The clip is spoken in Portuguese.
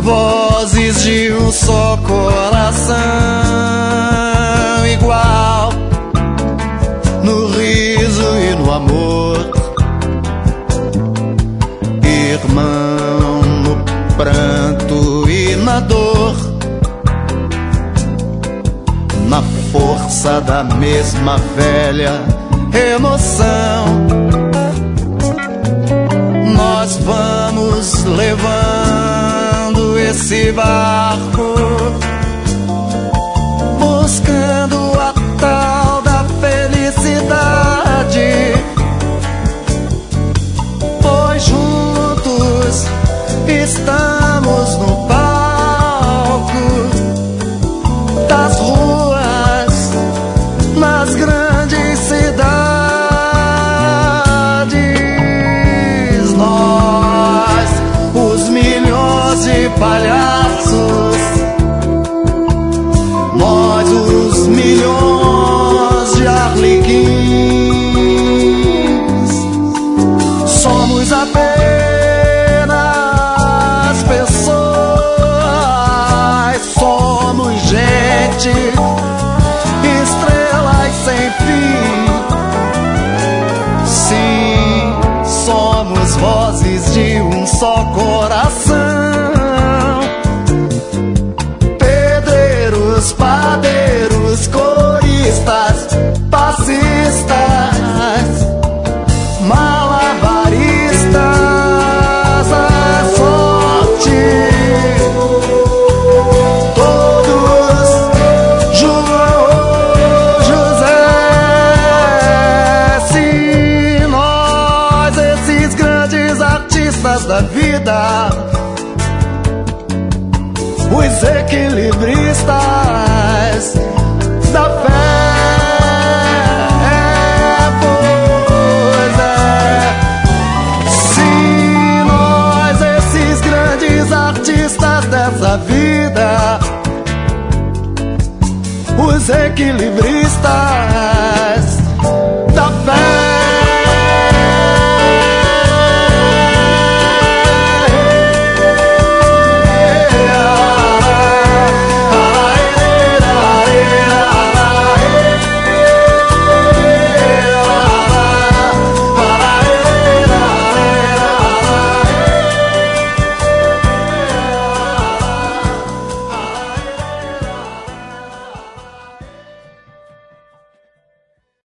vozes de um só coração, igual no riso e no amor, irmão no pranto e na dor, na força da mesma velha emoção. Nós vamos levando esse barco, buscando a tal da felicidade, pois juntos estamos no palco das ruas, nas grandes cidades. Nós, os milhões de palhaços, nós, os milhões de arlequins, somos apenas pessoas, somos gente, estrelas sem fim. Sim, somos vozes de um só coração, pedreiros, padeiros, coristas, passistas, malabaristas, a sorte, todos João, José. Sim, nós, esses grandes artistas da vida, os equilibristas da fé. Pois é, sim, nós, esses grandes artistas dessa vida, os equilibristas